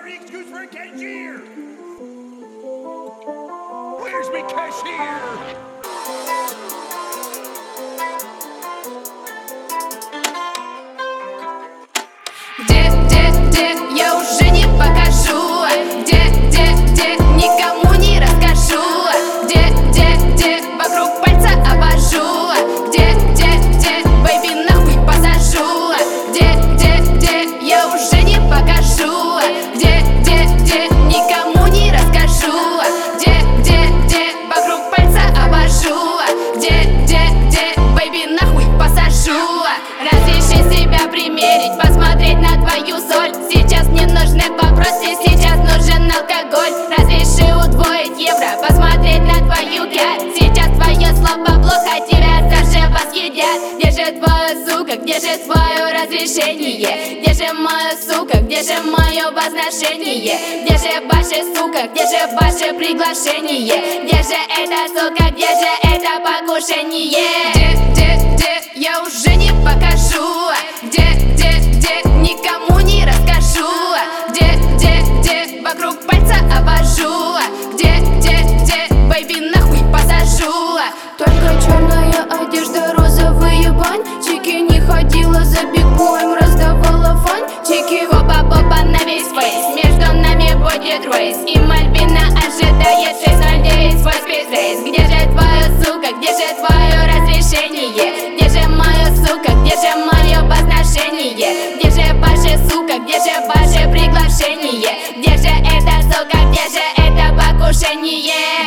Sorry, excuse for a cashier. Where's me cashier? Где я уже не покажу, где никому не расскажу, где вокруг пальца обвожу, где бэйби нахуй посажу, где я уже не покажу, где никому не расскажу, где вокруг пальца обвожу, где бэйби нахуй посажу. Разреши себя примерить, посмотреть на твою соль. Сейчас не нужны вопросы, сейчас нужен алкоголь. Разреши удвоить евро, посмотреть на твою грязь. Сейчас твое слово плохо, тебя заживо съедят. Где же твоя сука, где же твое разрешение? Где же моя сука, где же мое возношение? Где же ваша сука, где же ваше приглашение? Где же эта сука, где же это покушение? Где я уже не покажу, где никому не расскажу, где вокруг пальца обвожу, где бэйби нахуй посажу. Только черная одежда, розовые бантики. Не ходила за бигбоем, раздавала фантики. Хопа-попа на весь фейс, между нами будет рейс. И Мальвина ожидает 609 свой спид-рейс. Где же твоя сука, где же твое разрешение? Где же моя сука, где же мое возношение? Где же ваша сука, где же ваше приглашение? Где же эта сука, где же это покушение?